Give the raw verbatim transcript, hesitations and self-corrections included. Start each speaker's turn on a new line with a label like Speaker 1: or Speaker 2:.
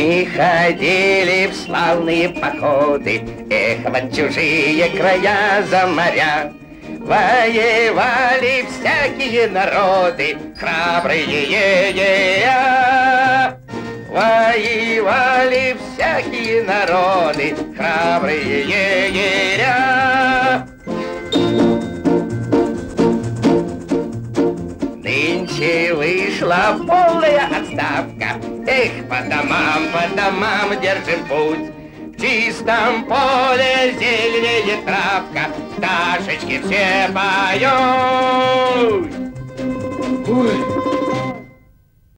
Speaker 1: Мы ходили в славные походы, эх, в чужие края за моря. Воевали всякие народы, храбрые е-е-я. Воевали всякие народы, храбрые егеря. Нынче вышла полная отставка, эх, по домам, по домам держим путь. В чистом поле зеленеет травка, пташечки все поют. Ой.